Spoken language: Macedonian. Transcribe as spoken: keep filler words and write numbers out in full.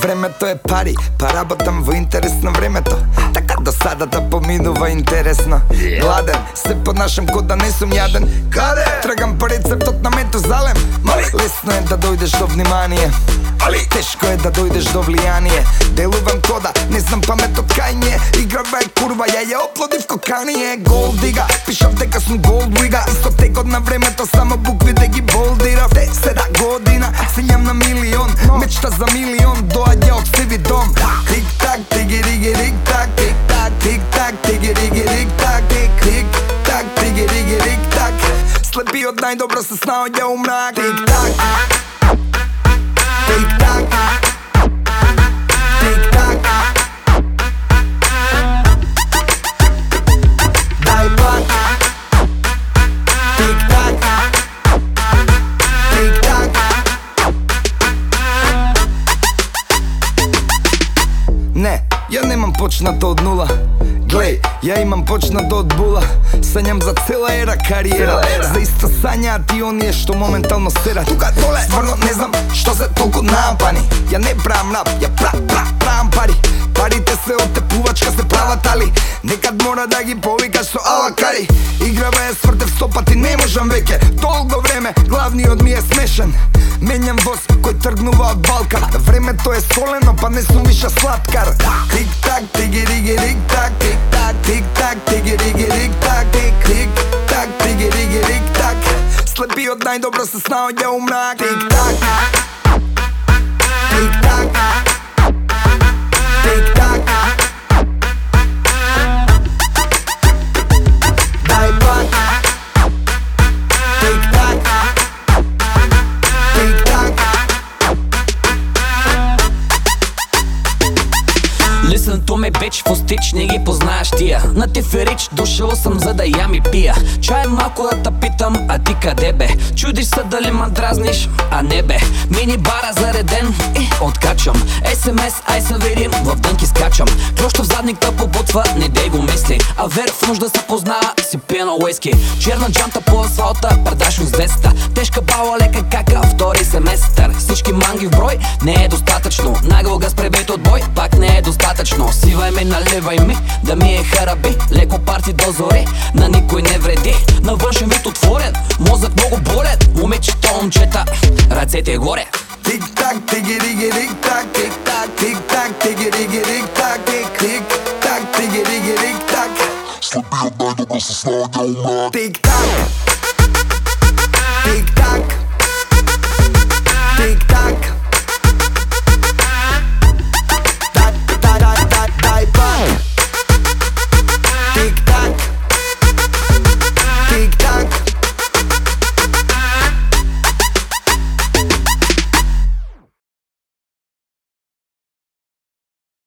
Времето е пари, па работам во интерес на времето. Така досадата поминува интересно. Гладен, се понашам ко да не сум јаден. Каде? Трагам по рецептот на Метузалем. Мали, лесно е да дојдеш до внимание, али тешко е да дојдеш до влијание. Делувам кода, не знам памет од кајње. Играва е курва, ја ја оплодив ко Кание. Голд дига, пишав дека сум голд уига. Исто текот на времето, само букви да ги болдирав. Те седа година, сењам на милион. Мечта за милион, доаѓа од Стиви Дом. Тик-так, тиги-риги-рик-так. Тик-так, тик-так, тиги-риги-рик-так. Тик-так, тиги-риги-рик-так. Слепиот најдобро се снаоѓа у мрак. Тик-так, тик-так, тик-так. Дај пак. Тик-так, тик-так. Не, ја немам почнато од нула. Глеј, ја имам почнато од була. Санјам за цела ера кариера. За исто сањаат и оние што моментално серат. Тука доле, стварно не знам што се толку напани. Ја не правам рап, ја пра, пра, правам пари. Парите се од тепувачка се прават, али некад мора да ги повикаш со алакари. Играва е свртев сто пати, не можам веќе. Толго време, главниот ми е смешен. Менјам воз кој тргнува од Балкан. Времето е солено, па не сум више сладкар. Тик-так, тиги-риги-рик-так. Тик-так, тик-так, тиги-риги-рик-так. Тик-так, тиги-риги-рик-так. Слепиот најдобро се снаоѓа у мрак. Тик-так, тик-так, тик-так. Дај пак. Тик-так, тик-так. Listen to me bitch, фостич, не ги познаеш тия. На Теферич дошъл съм за да ям и пия. Чай малко да те питам, а ти къде бе? Чудиш се дали ма дразниш, а не бе. Мини бара зареден и откачам. ес ем ес, ай се видим, в дънки скачам. Клюща в задник да побутва, не дей го мисли. А вер в нужда се познава, си пие на уиски. Черна джанта по асфалта, предашно с десета. Тежка бала, лека кака, втори семестър. Всички манги в брой, не е достатъчно. Нагъл газ пребит от бой, пак не е достатъчно. Сивай ми, наливай ми, да ми е хараби. Леко парти до зори, на никой не вреди. На външен вид отворен, мозък много болен. Момичето, момчета, ръцете горе. Тик-так, тиги-риги-рик-так. Тик-так, тик-так, тиги-риги-рик-так. Тик-так, тиги-риги-рик-так. Слепиот најдобро се снаоѓа у мрак. Тик-так.